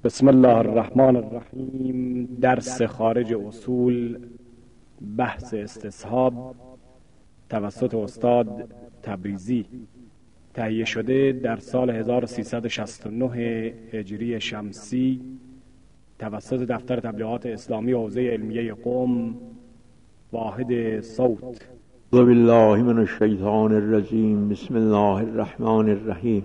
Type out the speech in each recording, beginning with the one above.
بسم الله الرحمن الرحیم. درس خارج اصول، بحث استصحاب توسط استاد تبریزی، تهیه شده در سال 1369 هجری شمسی توسط دفتر تبلیغات اسلامی حوزه علمیه قم، واحد صوت. اعوذ بالله من الشیطان الرجیم. بسم الله الرحمن الرحیم.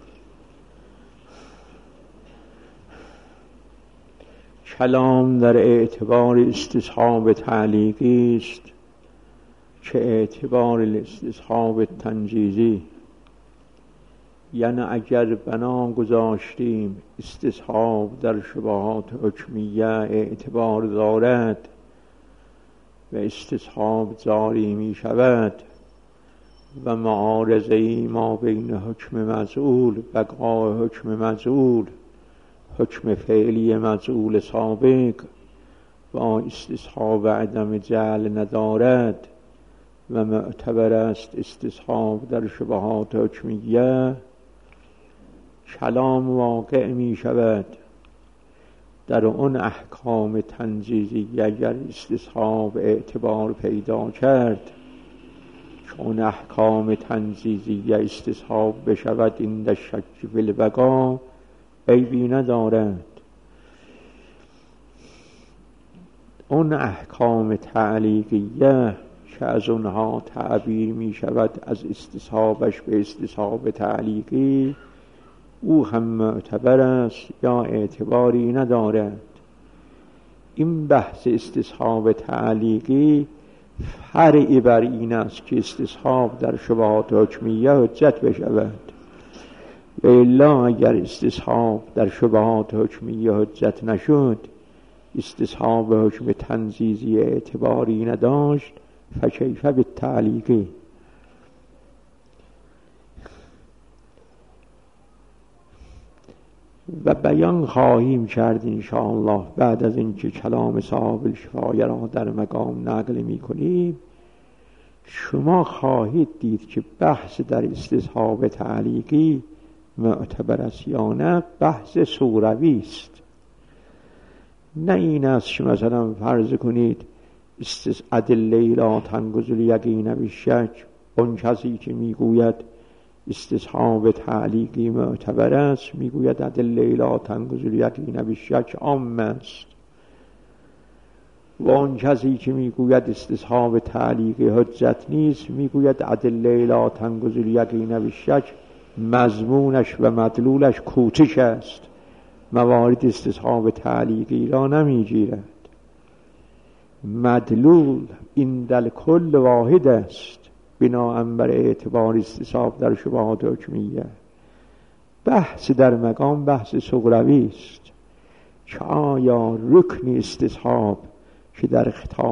کلام در اعتبار استصحاب تعلیقی است که اعتبار استصحاب تنجیزی، یعنی اگر بنا گذاشتیم استصحاب در شبهات حکمیه اعتبار دارد و استصحاب جاری می شود و معارضه ما بین حکم مجعول، بقای حکم مجعول، حکم فعلی مجعول سابق با استصحاب عدم جعل ندارد و معتبر است استصحاب در شبهات حکمیه، کلام واقع می شود در اون احکام تنجیزی اگر استصحاب اعتبار پیدا کرد، چون احکام تنجیزی استصحاب بشود این در شک فی البقا عیبی ندارد. اون احکام تعلیقیه که از اونها تعبیر می شود از استصحابش به استصحاب تعلیقی، او هم معتبر است یا اعتباری ندارد. این بحث استصحاب تعلیقی فرعی بر این است که استصحاب در شبهات حکمیه حجت بشود، و الا اگر استصحاب در شبهات حکمیه حجت نشد، استصحاب حکم تنزیزی اعتباری نداشت، فکیف بالتعلیقی. و بیان خواهیم کرد انشاءالله بعد از اینکه کلام صاحب الشفایه را در مقام نقل می کنیم. شما خواهید دید که بحث در استصحاب تعلیقی معتبر است یا نه بحث صوروی است. نه این است که مثلا فرض کنید ادله لا تنقض الیقین بالشک، اون کسی که میگوید استصحاب تعلیقی معتبر است میگوید ادله لا تنقض الیقین بالشک عام است، و اون کسی که میگوید استصحاب تعلیقی حجت نیست میگوید ادله لا تنقض الیقین بالشک مضمونش و مدلولش کوچک است، موارد استصحاب تعلیقی را نمیگیرد. مدلول این در کل واحد است بناهن بر اعتبار استصحاب در شبهات حکمیه. بحث در مقام بحث صغروی است که آیا رکن استصحاب که در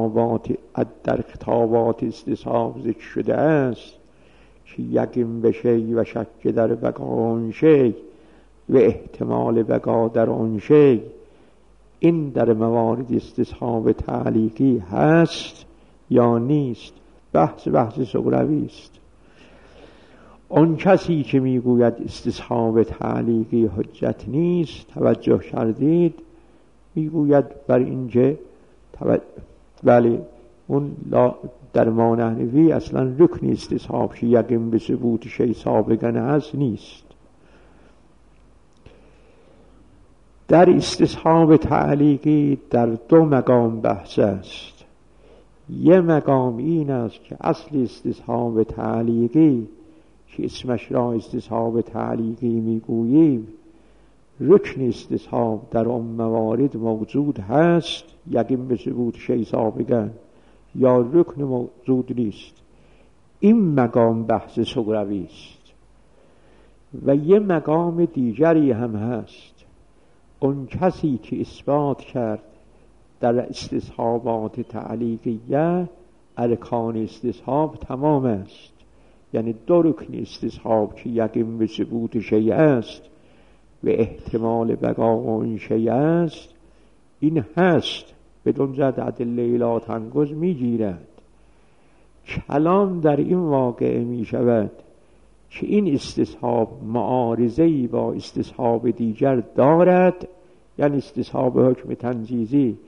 خطابات استصحاب ذکر شده است که یقین به شی و شک در بقا اون شی و احتمال بقا در اون شی، این در موارد استصحاب تعلیقی هست یا نیست؟ بحث صغروی است. اون کسی که میگوید استصحاب تعلیقی حجت نیست، توجه کردید، میگوید بر اینکه ولی اون در ما نحوی اصلا رکن استصحاب که یقین به ثبوت شی سابقا هست نیست. در استصحاب تعلیقی در دو مقام بحث است. یه مقام این است که اصل استصحاب تعلیقی که اسمش را استصحاب تعلیقی میگوییم، رکن استصحاب در اون موارد موجود هست یقین به ثبوت شی سابقا، یا رکن موجود نیست. این مقام بحث صغروی است. و یه مقام دیگری هم هست، اون کسی که اثبات کرد در استصحابات تعلیقیه ارکان استصحاب تمام است، یعنی دو رکن استصحاب که یقین به ثبوت شیء است و احتمال بقا اون شیء است، این هست بدون جد ادله لا تنقض میگیرد. کلام در این واقعه می شود که این استصحاب معارضه‌ای با استصحاب دیگر دارد یعنی استصحاب حکم تنجیزی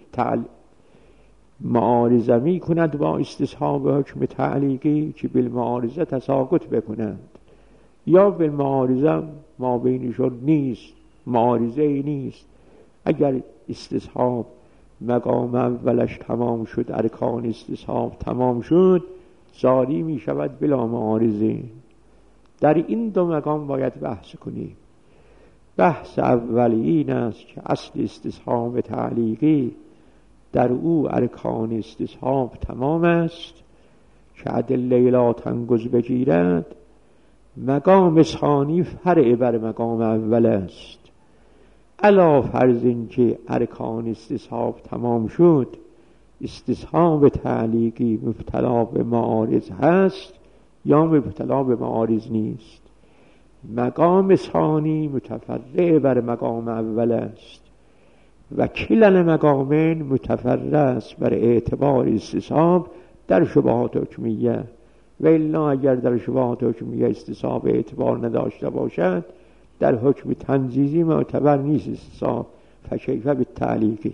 معارضه می کند با استصحاب حکم تعلیقی که بالمعارضه تساقط بکنند، یا بالمعارضه ما بینشون نیست، معارضه ای نیست. اگر استصحاب مقام اولش تمام شد، ارکان استصحاب تمام شد، جاری می شود بلا معارضه. در این دو مقام باید بحث کنیم. بحث اولی این است که اصل استصحاب تعلیقی در او ارکان استصحاب تمام است که ادله لا تنگض بگیرد. مقام ثانی فرع بر مقام اول است. علا فرض این که ارکان استصحاب تمام شد، استصحاب تعلیقی مبتلا به معارض هست یا مبتلا به معارض نیست. مقام ثانی متفرع بر مقام اول است و کلا المقامین متفرع است بر اعتبار استصحاب در شبهات حکمیه. و الا اگر در شبهات حکمیه استصحاب اعتبار نداشته باشد، در حکم تنجیزی معتبر نیست استصحاب، فکیف بالتعلیقی.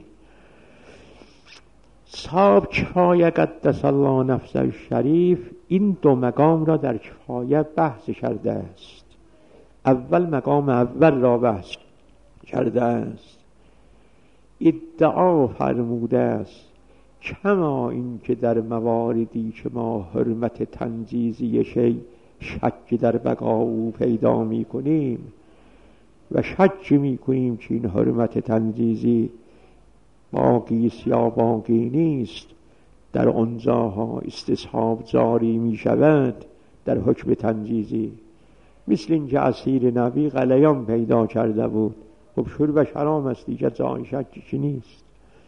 صاحب کفایه قدس الله نفسه الشریف این دو مقام را در کفایه بحث کرده است. اول مقام اول را بحث کرده است. ادعا فرموده است کما این که در مواردی که ما حرمت تنجیزی شی شک در بقا او پیدا می کنیم و شک می کنیم که این حرمت تنجیزی باقی است یا باقی نیست، در آنجاها استصحاب جاری می شود در حکم تنجیزی. مثل اینکه اسیر نبی غلیان پیدا کرده بود، خب شربش حرام است دیگه، جای شکی نیست.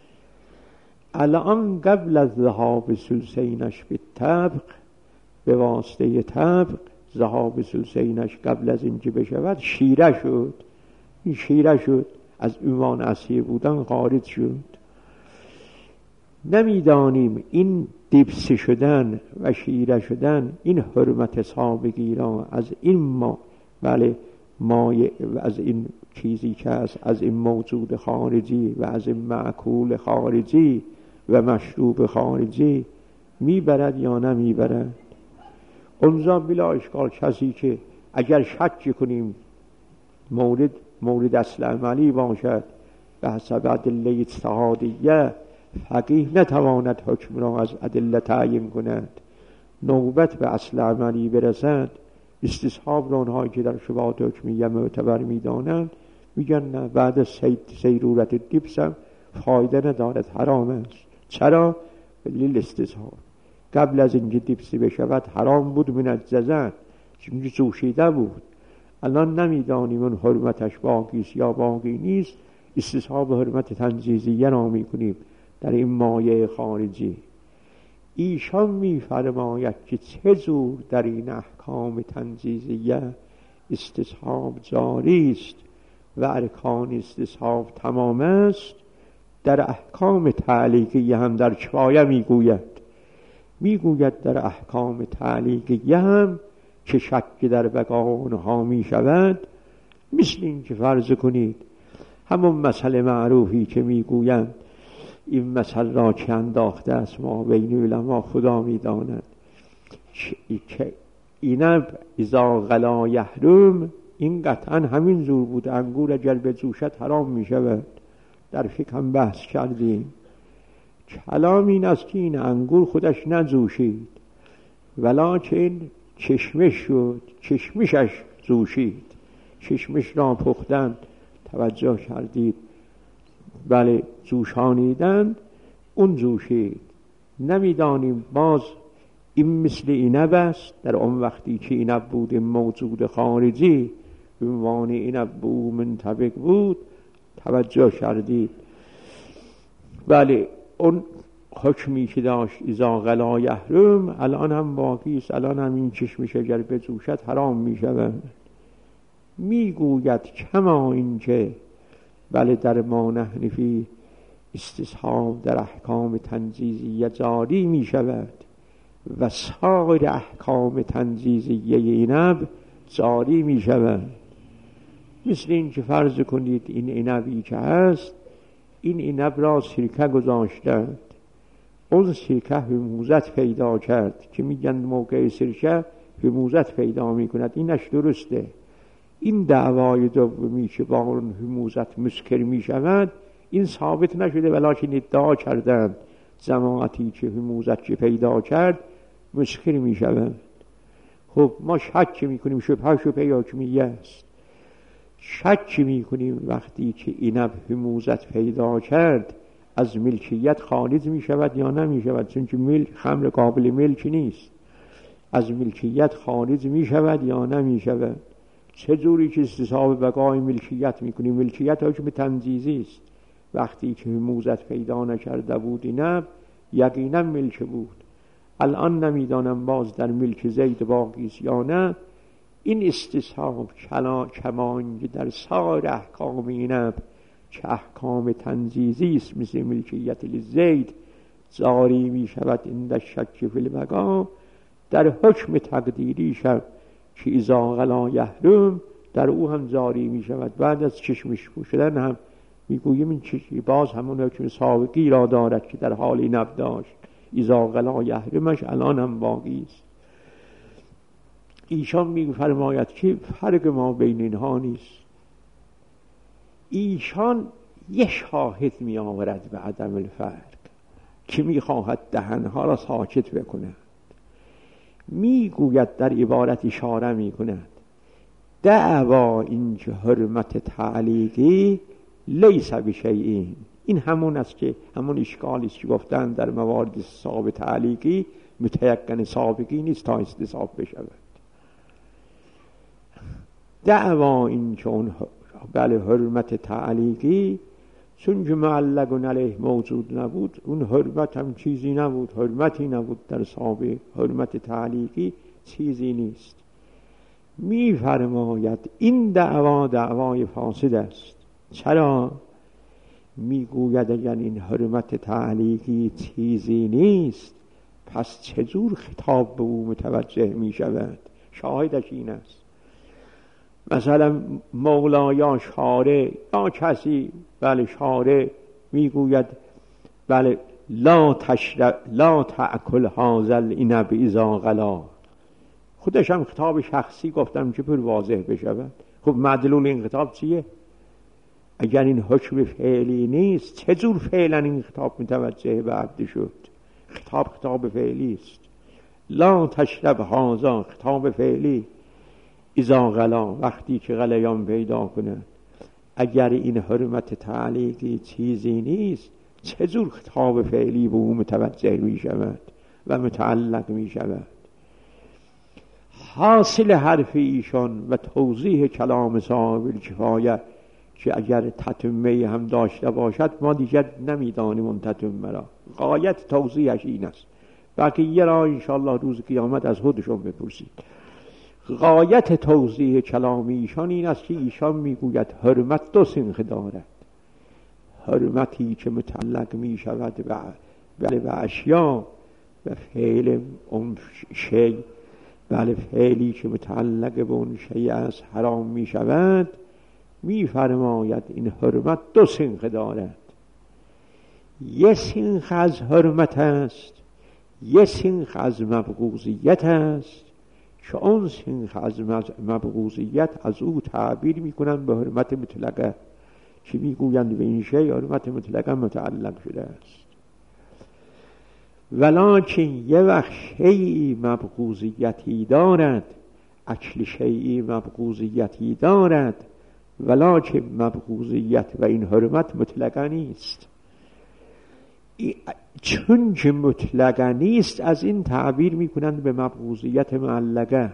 الان قبل از ذهاب ثلثینش به طبق، به واسطه طبق ذهاب ثلثینش قبل از اینکه بشود شیره شد. این شیره شد، از عنوان اسیر بودن خارج شد. نمیدانیم این دیپس شدن و شیره شدن این حرمت سابقی را از این مایه و از این چیزی که است، از این موجود خارجی و از این معکول خارجی و مشروب خارجی میبرد یا نمیبرد. اونجا بلا اشکال کسی که اگر شک کنیم مورد اصل عملی باشد به حسب ادله اجتهادیه، فقیه نتواند حکم را از ادله تعیین کند. نوبت به اصل عملی برسد، استصحاب را اونهایی که در شبهات حکمیه معتبر میدانند میگن نه، بعد از سیرورت دیپس هم فایده ندارد، حرام است. چرا؟ لیل استصحاب قبل از اینکه دیپسی بشود حرام بود من اجززن، چون جوشیده بود. الان نمیدانیم اون حرمتش باقی است یا باقی نیست، استصحاب حرمت تنجیزیه را میکنیم در این مایه خارجی. ایشان میفرماید که چه جور در این احکام تنجیزیه استصحاب جاری است و ارکان استصحاب تمام است، در احکام تعلیقیه هم در کفایه میگوید در احکام تعلیقیه هم که شک در بقا اونها می شود. مثل این که فرض کنید همون مسئله معروفی که میگویند این مسئله را که انداخته است ما بین علما خدا میداند که اینب اذا غلا یحرم، این قطعا همین جور بود. انگور اگر بجوشد حرام می شود. در فقه هم بحث کردیم. کلام این است که این انگور خودش نجوشید ولکن چشمش شد، چشمشش جوشید. چشمش را پختن، توجه کردید، بله جوشانیدن، اون جوشید. نمیدانیم باز این مثل اینب است. در اون وقتی که اینب بود موجود خارجی به عنوان اینب به او منطبق بود، توجه کردید، بله اون حکمی که داشت اذا غلا یحرم الان هم باقی است. الان هم این چشمش اگر بجوشد حرام می شود. میگوید کما این که بله در ما نحن فی استصحاب در احکام تنجیزیه جاری می شود و سایر احکام تنجیزیه اینب جاری می شود. مثل این که فرض کنید این اینبی که هست این اینب را سرکه گذاشتند، اون سرکه حموضت پیدا کرد که میگن موقع سرکه حموضت پیدا میکند، اینش درسته. این دعوای دومی که با اون حموضت مسکر میشود این ثابت نشده، ولیکن ادعا کردند جماعتی که حموضت که پیدا کرد مسکر میشود. خب ما شک میکنیم، شبهه حاکمیه است. شک میکنیم وقتی که اینب حموضت پیدا کرد از ملکیت خارج میشود یا نمیشود، چون که خمر قابل ملک نیست. از ملکیت خارج میشود یا نمیشود. چه جوری که استصحاب بقای ملکیت میکنیم؟ ملکیت حکم تنزیزی است. وقتی که حموضت پیدا نکرده بود اینب یقینا ملک بود. الان نمیدانم باز در ملک زید باقی است یا نه. این استصحاب کمان که در سایر احکام اینب که احکام تنزیزی است مثل ملکیت لزید جاری می شود این در شک فی البقا، در حکم تقدیری شد که اذا غلا یحرم در او هم جاری می شود. بعد از چشمش شدن هم میگوییم این چشمی باز همون حکم سابقی را دارد که در حال اینب داشت. اذا غلا یحرمش الان هم باقی است. ایشان می‌فرماید که فرق ما بین اینها نیست. ایشان یک شاهد می آورد به عدم الفرق که می‌خواهد دهنها را ساکت بکند. میگوید در عبارت اشاره می‌کند دعوا این که حرمت تعلیقی لیس بشیء. این همون است که همون اشکالی است که گفتن در موارد ثابت تعلیقی متیقن سابقی نیست تا استصحاب بشود. دعوا این که اون بله حرمت تعلیقی چون که معلق علیه موجود نبود، اون حرمت هم چیزی نبود، حرمتی نبود در سابق. حرمت تعلیقی چیزی نیست. می‌فرماید این دعوای فاسد است. چرا؟ میگوید اگر این حرمت تعلیقی چیزی نیست پس چجور خطاب به او متوجه می شود؟ شاهدش این است. مثلا مولا یا شارع یا کسی بله شارع میگوید بله لا تأکل هذا العنب اذا غلا. خودش هم خطاب شخصی گفتم که پر واضح بشود. خب مدلول این خطاب چیه؟ اگر این حکم فعلی نیست چجور فعلا این خطاب متوجه به عبد شد؟ خطاب فعلی است. لا تشرب هذا خطاب فعلی. اذا غلا وقتی که غلیان پیدا کنه. اگر این حرمت تعلیقی چیزی نیست چجور خطاب فعلی به او متوجه می شود و متعلق می شود؟ حاصل حرف ایشان و توضیح کلام صاحب الکفایه که اگر تتمه هم داشته باشد ما دیگر نمیدانیم اون تتمه را. غایت توضیحش این است. بقیه را انشاءالله روز قیامت از خودشون بپرسید. غایت توضیح کلام ایشان این است که ایشان میگوید حرمت دو سنخ دارد. حرمتی که متعلق می شود به اشیا و فعل اون شی، بله فعلی که متعلق به اون شی است حرام می شود. می فرماید این حرمت دو سنخ دارد. یک سنخ از حرمت است، یک سنخ از مبغوضیت است که اون سنخ از مبغوضیت از او تعبیر می کنند به حرمت مطلقه که می گویند به این شی حرمت مطلقه متعلق شده است. ولکن یه وقت شیعی مبغوضیتی دارد، اکل شیعی مبغوضیتی دارد، ولکن مبغوضیت و این حرمت مطلقه نیست. چون که مطلقه نیست از این تعبیر میکنند به مبغوضیت معلقه.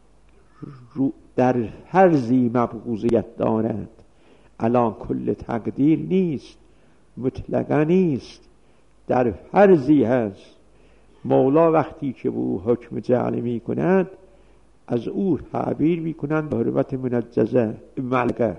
در فرضی مبغوضیت دارد، علا کل تقدیر نیست، مطلقه نیست، در فرضی هست. مولا وقتی که به او حکم جعل میکند از او تعبیر میکنند به حرمت منجزه معلقه.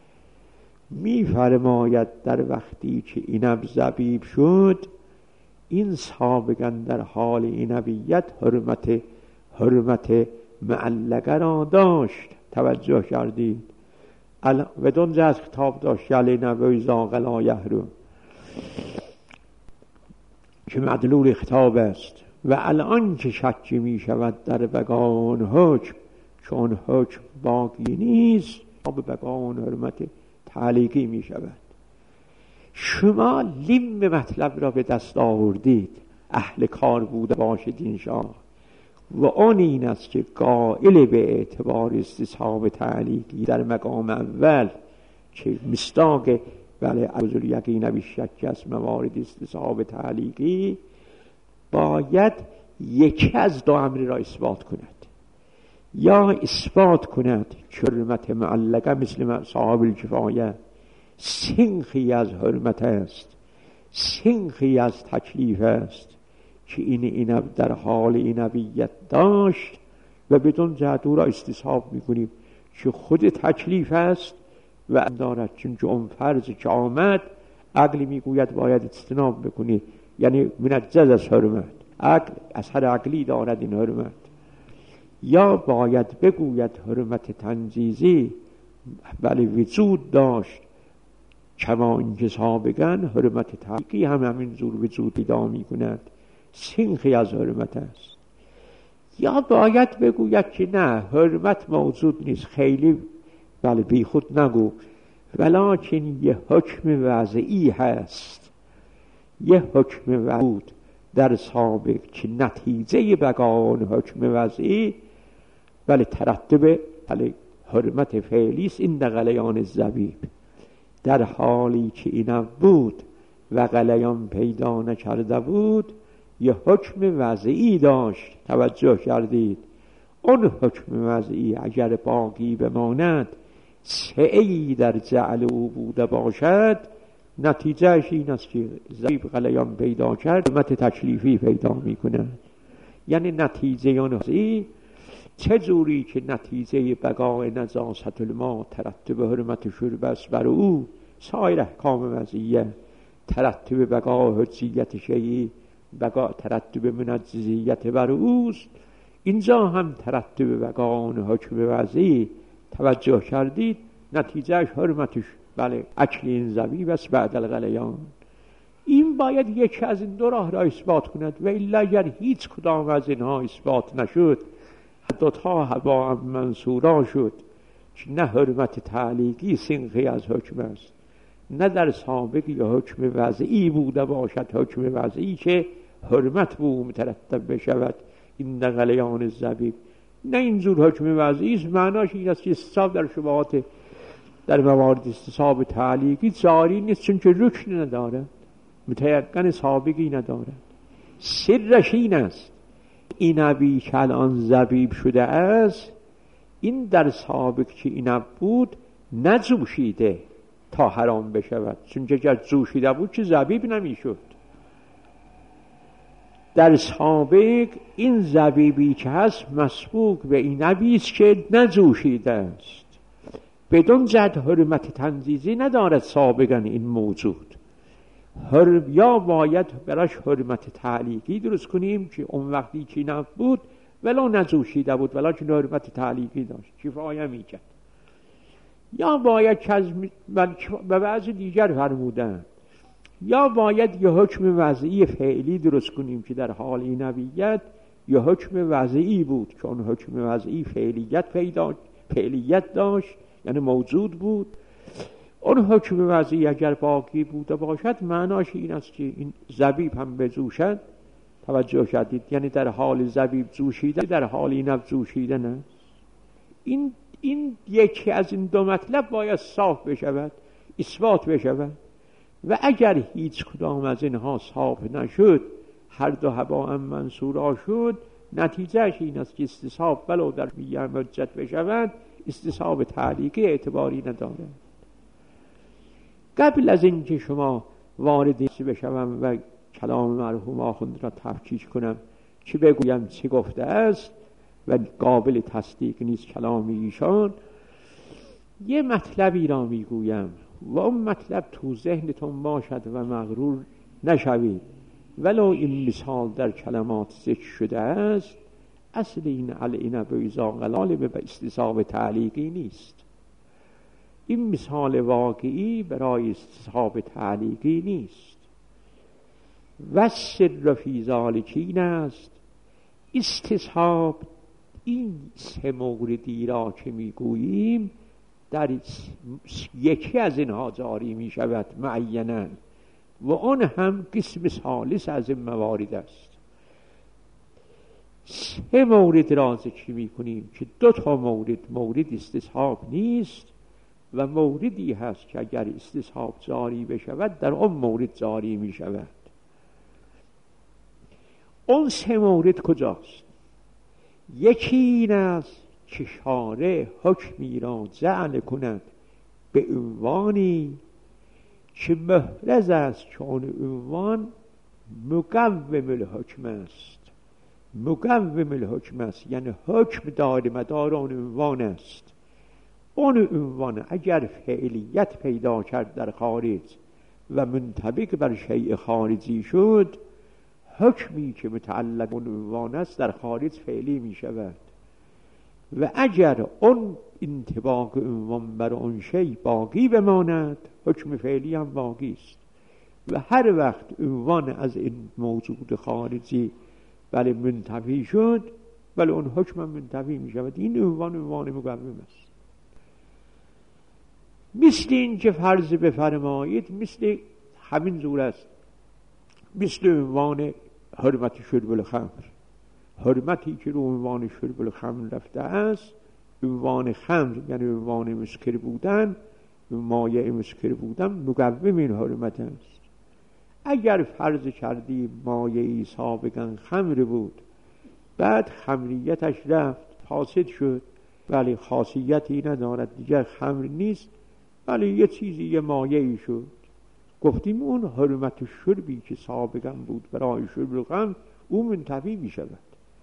میفرماید در وقتی که اینب زبیب شد این سابقا در حال اینبیت حرمت معلقه را داشت. توجه کردید؟ و دونجا از خطاب داشت یلی نبوی زاغلا یحرم. که مدلول خطاب است. و الان که شکی می شود در بقا حکم، چون حکم باقی نیست به بقا حرمت تعلیقی می شود. شما لیم مطلب را به دست آوردید، اهل کار بوده باشید انشاءالله. و آن این است که قائل به اعتبار استصحاب تعلیقی در مقام اول که مصداق بله عوض یقین بیشک از موارد استصحاب تعلیقی، باید یکی از دو امر را اثبات کند. یا اثبات کند که حرمت معلقه مثل صاحب الکفایه سنخی از حرمت است، سنخی از تکلیف است که این در حال اینویت داشت و بدون جهت او را استصحاب میکنیم که خود تکلیف است و دارد. چون اون فرض که آمد عقل میگوید باید اجتناب بکنی، یعنی منجز از حرمت، عقل اثر عقلی دارد این حرمت. یا باید بگوید حرمت تنزیزی بله وجود داشت، کما اینکه سابقاً حرمت تعلیقی هم همین زور وجود پیدا میکند، سنخی از حرمت است. یا باید بگوید که نه حرمت موجود نیست، خیلی بله بی خود نگو، ولکن یه حکم وضعی هست، یه حکم وجود در سابق که نتیجه بقا حکم وضعی بله ترتب بله حرمت فعلی است. این غلیان الزبیب در حالی که این بود و غلیان پیدا نکرده بود، یه حکم وضعی داشت. توجه کردید؟ اون حکم وضعی اگر باقی بماند، سعی در جعل او بوده باشد، نتیجهش این است که زبیب غلیان پیدا کرد، حرمت تکلیفی پیدا میکنه. یعنی نتیجه اون وضعی چه جوری که نتیجه بقای نجاست الماء ترتب حرمت شرب است بر او، سایر احکام وضعیه ترتب بقا حجیت شیعی، بقا ترتب منجزیت بر اوست. اینجا هم ترتب بقا حکم وضعی. توجه کردید؟ نتیجهش حرمتش بله اکل این زبیب است بعد الغلیان. این باید یکی از این دو راه را اثبات کند، و الا اگر هیچ کدام از اینها اثبات نشد، دوتا هوا منصورا شد که نه حرمت تعلیقی سنخی از حکم است، نه در سابق یا حکم وضعی بوده باشد، حکم وضعی که حرمت بو مترتب بشود این غلیان الزبیب، نه اینجور حکم وضعی است. معناش این است که استصحاب در شبهات در موارد استصحاب تعلیقی جاری نیست، چون که رکن ندارد، متیقن سابقی ندارد. سرش این است اینبی که الان زبیب شده است، این در سابق که این بود نجوشیده تا حرام بشود، چون که اگر جوشیده بود که زبیب نمیشد. در سابق این زبیبی که هست مسبوق به اینبی است که نجوشیده است، بدون جد حرمت تنزیزی ندارد سابقا این موجود. یا باید براش حرمت تعلیقی درست کنیم که اون وقتی که نبود ولو نجوشیده بود ولیکن حرمت تعلیقی داشت، کفایه میکرد. یا باید که از به بعض دیگر فرمودن، یا باید یه حکم وضعی فعلی درست کنیم که در حال اینویت یه حکم وضعی بود که اون حکم وضعی فعلیت داشت، یعنی موجود بود. اون حکم وضعی اگر باقی بوده باشد، معناش این است که این زبیب هم بجوشد. توجه کردید؟ یعنی در حال زبیب جوشیده، در حال اینب جوشیده نه. این یکی از این دو مطلب باید صاف بشود، اثبات بشود. و اگر هیچ کدام از اینها صاف نشد، هر دو هوا منصورا شد، نتیجهش این است که استصحاب ولو در میان حجت بشود، استصحاب تعلیقی اعتباری ندارد. قبل از اینکه شما وارد بشوم و کلام مرحوم آخوند را تفکیک کنم که بگویم چه گفته است و قابل تصدیق نیست کلام ایشان، یه مطلبی را میگویم و اون مطلب تو ذهنتون باشد و مغرور نشوید. ولو این مثال در کلمات ذکر شده است، اصل این علینه به ایزا غلاله به استصحاب تعلیقی نیست. این مثال واقعی برای استصحاب تعلیقی نیست. و سر فی ذلک این است استصحاب این سه موردی را که میگوییم در یکی از اینها جاری می شود معینا و آن هم قسم ثالث از این موارد است. سه مورد را ذکر می کنیم که دو تا مورد استصحاب نیست و موردی هست که اگر استصحاب جاری بشود در آن مورد جاری می شود. اون سه مورد کجاست؟ یکی این است که شارع حکمی را جعل کند به عنوانی که محرز است که آن عنوان مقوم الحکم است. مقوم الحکم است یعنی حکم دار مدار آن عنوان است. آن عنوان اگر فعلیت پیدا کرد در خارج و منطبق بر شیء خارجی شد، حکمی که متعلق آن عنوان است در خارج فعلی می شود و اگر آن انطباق عنوان بر آن شیء باقی بماند حکم فعلی هم باقی است و هر وقت عنوان از این موجود خارجی بله منتفی شد بله اون حکم هم منتفی می شود. این عنوان مقوم است. مثل این که فرض بفرمایید مثل همین جور است، مثل عنوان حرمت شرب الخمر، حرمتی که رو عنوان شرب الخمر رفته است، عنوان خمر یعنی عنوان مسکر بودن، مایع مسکر بودن مقوم این حرمت است. اگر فرض کردی مایعی سابقا خمر بود بعد خمریتش رفت فاسد شد ولی خاصیتی ندارد دیگر خمر نیست ولی یه چیزی یه مایعی شد، گفتیم اون حرمت شربی که سابقا بود برای شرب الخمر اون منتفی می شود.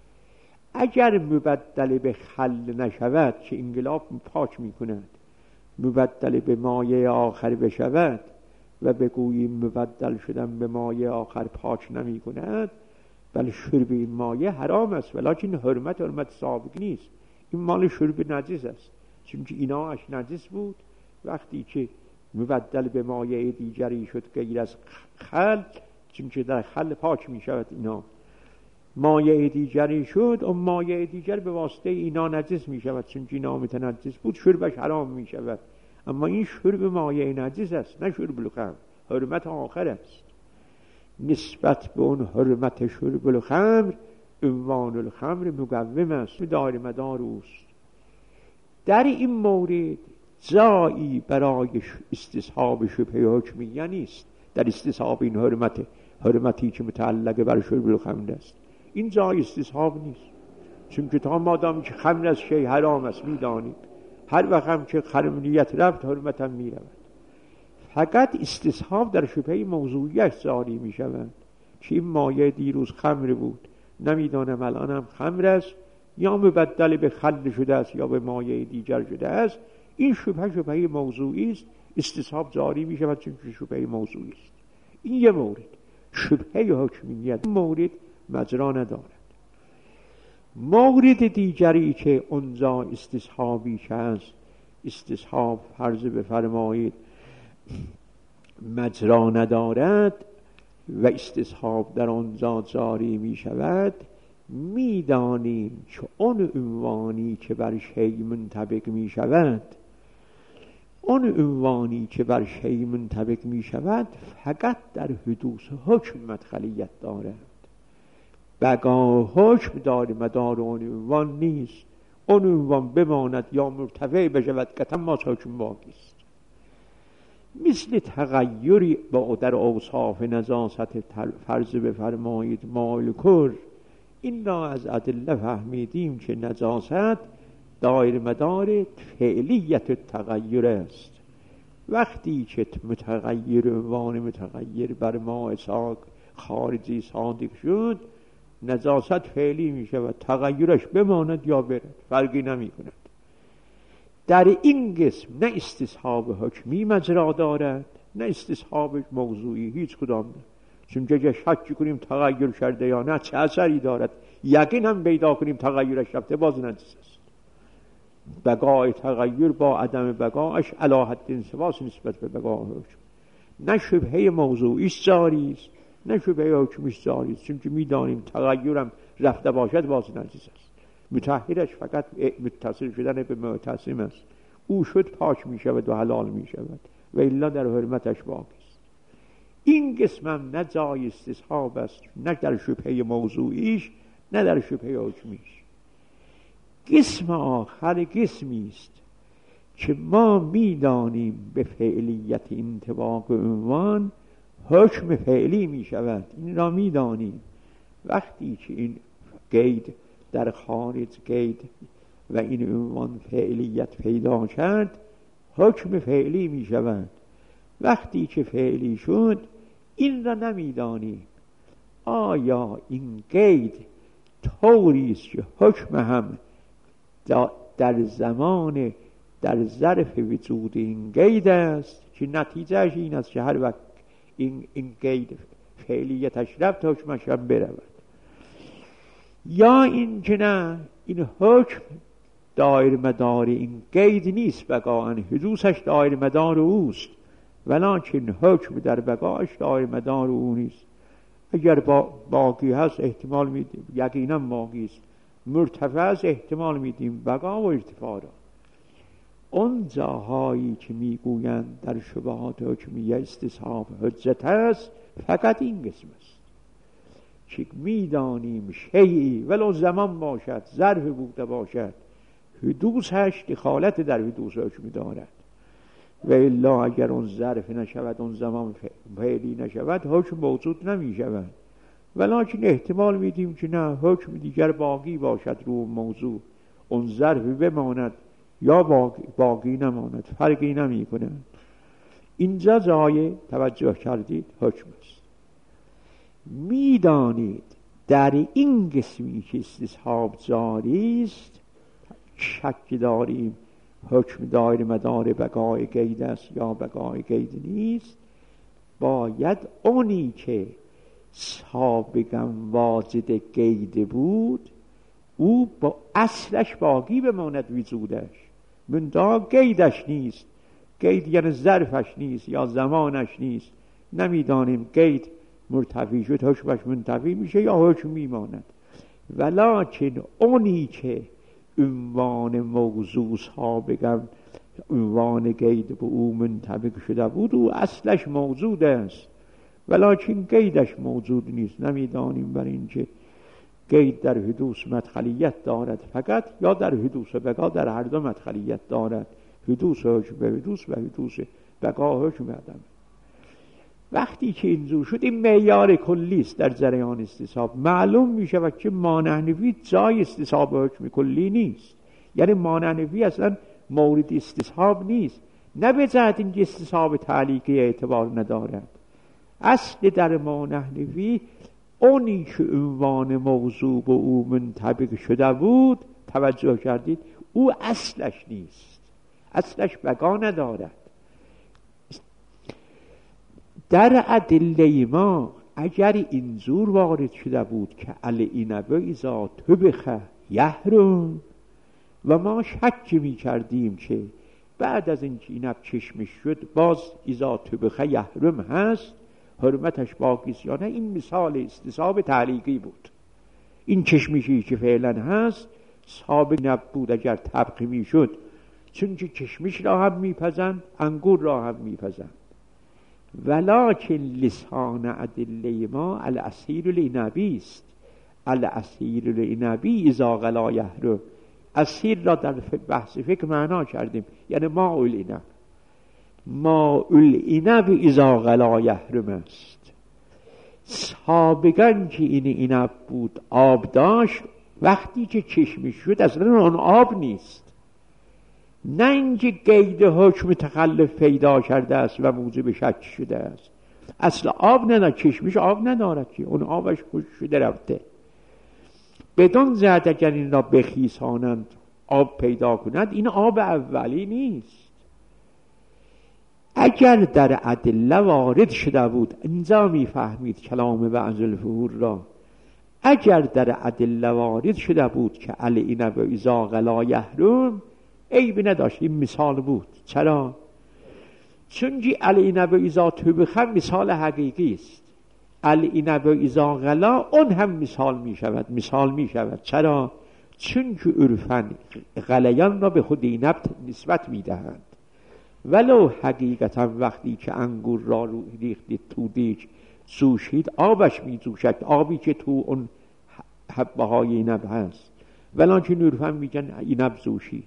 اگر مبدل به خل نشود که انقلاب پاک می کند، مبدل به مایع آخر بشود و بگوییم مبدل شدن به مایع آخر پاک نمی کند، بله شرب این مایع حرام است ولیکن حرمت سابق نیست، این مال شرب نجس است چون اینا اش نجس بود. وقتی که مبدل به مایع دیگری شد غیر از خل، چون که در خل پاک می شود، اینا مایع دیگری شد اون مایع دیگر به واسطه اینا نجس می شود چون که اینا متنجس بود شربش حرام می شود. اما این شرب مایع نجس است نه شرب الخمر، حرمت آخر است. نسبت به اون حرمت شرب الخمر عنوان الخمر مقوم است، دار مدار اوست. در این مورد جایی برای استصحاب شبهه حکمیه نیست. در استصحاب این حرمتی که متعلق بر شرب الخمر است این جای استصحاب نیست، چون که تا مادام که خمر از شیء حرام است میدانید هر وقت هم که خمریت رفت حرمت هم میرود. فقط استصحاب در شبهه موضوعیت جاری می شود که این مایع دیروز خمر بود نمیدانم الان هم خمر است یا مبدل به خل شده است یا به مایع دیگر شده است، این شبهه موضوعی است، استصحاب جاری می شود چون که شبهه موضوعی است. این یه مورد شبهه حکمیت، مورد مجرا ندارد. مورد دیگری که اونجا استصحابی که است، استصحاب فرض بفرمایید مجرا ندارد و استصحاب در آنجا جاری می شود، می دانیم که آن عنوانی که بر شیء منطبق می شود، آن عنوانی که بر شیء منطبق می شود فقط در حدوث حکم مدخلیت دارد، بقا حکم دار مدار آن عنوان نیست. آن عنوان بماند یا مرتفع بشود قطعا ما حکم باقی است. مثل تغییری با در اوصاف نجاست فرض بفرمایید مال کر، این را از ادله فهمیدیم که نجاست دایر مدار فعلیت تغییر است. وقتی که متغیر عنوان متغیر بر ما خارجی صادق شد نجاست فعلی می شود، تغییرش بماند یا برد فرقی نمی کند. در این قسم نه استصحاب حکمی مجرا دارد نه استصحاب موضوعی، هیچ کدام نه. چون که شک کنیم تغییر کرده یا نه چه اثری دارد، یقین هم پیدا کنیم تغییرش رفته باز نجس است. بقای تغییر با عدم بقایش علی حد انضباط نسبت به بقای حکم. نه شبهه موضوعی جاری است نه شبهه حکمش جاری است، چون که میدانیم تغییرم رفته باشد باز نجس است. مطهرش فقط متصل شدن به معتصم است، او شد پاک می شود و حلال می شود و الا در حرمتش باقی است. این قسمم نه جای استصحاب است، نه در شبهه موضوعیش، نه در شبهه حکمیش. قسم آخر قسمی است که ما میدانیم به فعلیت انطباق عنوان حکم فعلی می شود. این را میدانیم وقتی که این قید در خارج قید و این عنوان فعلیت پیدا کرد، حکم فعلی می شود. وقتی که فعلی شد این را نمیدانیم آیا این قید طوری است که حکم هم در زمان در ظرف وجود این قید است که نتیجهش این است که هر وقت این قید فعلیتش رفت حکمش هم برود، یا این که نه این حکم دایر مدار این قید نیست، بقاً حدوثش دایر مدار اوست، ولکن حکم در بقاش دایر مدار او نیست. اگر باقی هست احتمال میدیم یقینا باقی است، مرتفع است احتمال میدیم بقا و ارتفاع را. اون جاهایی که میگویند در شبهات حکمیه استصحاب حجت است فقط این قسم است که میدانیم شیئی ولو زمان باشد ظرف بوده باشد حدوثش دخالت در حدوث حکم دارد، و الا اگر اون ظرف نشود اون زمان فعلی نشود حکم موجود نمی شود، ولکن احتمال میدیم که نه حکم دیگر باقی باشد رو موضوع، اون ظرف بماند یا باقی نماند، فرقی نمی کند. اینجا جای توجه کردید حکم است. میدانید در این قسمی که استصحاب جاری است شک داریم حکم دایر مدار بقای قید است یا بقای قید نیست، باید اونی که سابقا واجد قید بود او با اصلش باقی بماند وجودش، منتها قیدش نیست. قید یعنی ظرفش نیست یا زمانش نیست، نمیدانیم قید مرتفی شد حکمش منتفی میشه یا حکم میماند، ولکن اونی که عنوان موضوع سابقا عنوان قید به او منطبق شده بود او اصلش موجود است، ولکن قیدش موجود نیست. نمیدانیم بر این که قید در حدوث مدخلیت دارد فقط یا در حدوث بقا در هر دو مدخلیت دارد، حدوث حکم به حدوث و حدوث بقا حکم عدم. وقتی که اینجور شد این معیار کلی است در جریان استصحاب، معلوم می شود که مانع نفی جای استصحاب حکم کلی نیست، یعنی مانع نفی اصلا مورد استصحاب نیست، نه به جهت اینکه استصحاب تعلیقی اعتبار ندارد. اصل در مانع نفی اونی که عنوان موضوع به او منطبق شده بود، توجه کردید، او اصلش نیست، اصلش بقا ندارد. در ادله ما اگر اینجور وارد شده بود که العنب اذا طبخ یحرم و ما شک می کردیم که بعد از اینکه عنب چشمش شد باز اذا طبخ یحرم هست، حرمتش باقی است یا نه، این مثال استصحاب تعلیقی بود. این چشمشی که فعلا هست سابق نبود، اگر طبخ می شد چون که چشمش را هم میپزند انگور را هم میپزند، ولکن لسان ادله ما العصیر العنبی است. العصیر العنبی اذا غلا یحرم، عصیر را در بحث فقه معنا کردیم یعنی ماء العنب، ماء العنب اذا غلا یحرم است. سابقا که این عنب بود آب داشت، وقتی که چشمش شد اصلا اون آب نیست، نه اینکه قید حکم تخلف پیدا کرده است و موجب شک شده است، اصل آب ندارد، چشمش آب ندارد که اون آبش خوش شده رفته. بدون جهت اگر این را بخیسانند آب پیدا کنند این آب اولی نیست. اگر در ادله وارد شده بود، اینجا میفهمید کلام بعض الفهول را، اگر در ادله وارد شده بود که العنب اذا غلا یحرم عیب نداشت، این مثال بود. چرا؟ چون که العنب اذا طبخ مثال حقیقی است، العنب اذا غلا اون هم مثال می شود. چرا؟ چون که عرفاً غلیان را به خود عنب نسبت می دهند، ولو حقیقتا وقتی که انگور را رو ریختید تو دیگ جوشید آبش می جوشد، آبی که تو اون حبه های عنب هست، ولکن عرفاً میگن عنب جوشید.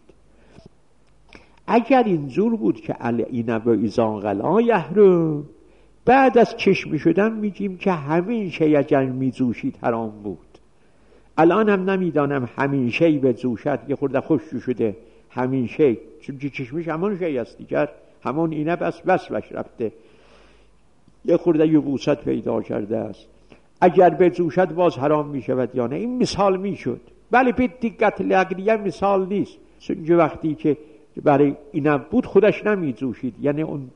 اگر اینجور بود که العنب اذا غلا یحرم، بعد از چشمه شدن میگیم که همین شی اگر میجوشید حرام بود. الان هم نمیدانم همین شی به جوشد، یه خورده خشک شده همین شی، چون که چشمش همون شی است دیگر، همون عنب است، وصفش رفته، یه خورده یبوست پیدا کرده است، اگر به جوشد باز حرام میشود یا نه؟ این مثال میشد، ولی به دقت لگریه مثال نیست، چون که وقتی که برای عنب بود خودش نمیجوشید، یعنی اون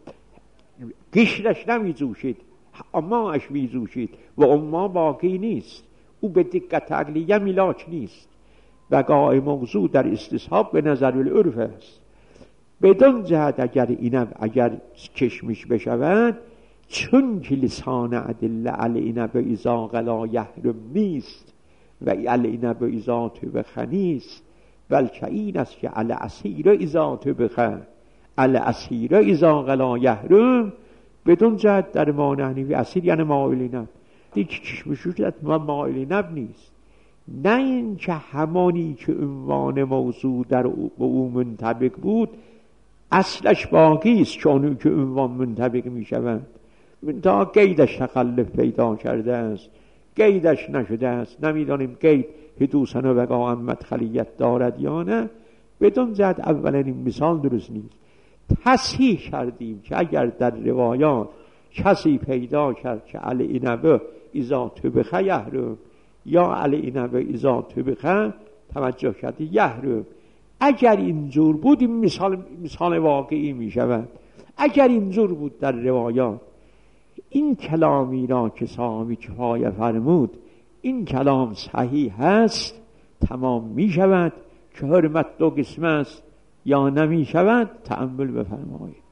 قشرش نمیجوشید، اماش میجوشید و اما باقی نیست، او به دقت عقلیه ملاک نیست. بقای موضوع در استصحاب به نظر العرف است. بدون جهت اگر عنب اگر کشمش بشود، چون که لسان ادله العنب اذا غلا یحرم نیست و العنب اذا طبخ نیست، بلکه این است که العصیر اذا طبخ العصیر اذا غلا یحرم، بدون جهت در معنی حنیفی عصیر یعنی مائل عنب، دیگه چشمشوشت مائل عنب نیست. نه این که همانی که عنوان موضوع در او منطبق بود اصلش باقی است، چون که عنوان منطبق می شود تا قیدش تخلف پیدا کرده است، قیدش نشده است، نمیدانیم قید حدوثاً و بقاءً مدخلیت دارد یا نه. بدون جهت اولا این مثال درست نیست. تصحیح کردیم که اگر در روایات کسی پیدا کرد که العنب اذا طبخ یحرم یا العنب اذا طبخ، توجه کردی یحرم، اگر اینجور بود این مثال واقعی می شود. اگر اینجور بود در روایات، این کلامی را که صاحب کفایه فرمود این کلام صحیح هست، تمام می شود که حرمت دو قسم است یا نمی شود. تأمل بفرمایید.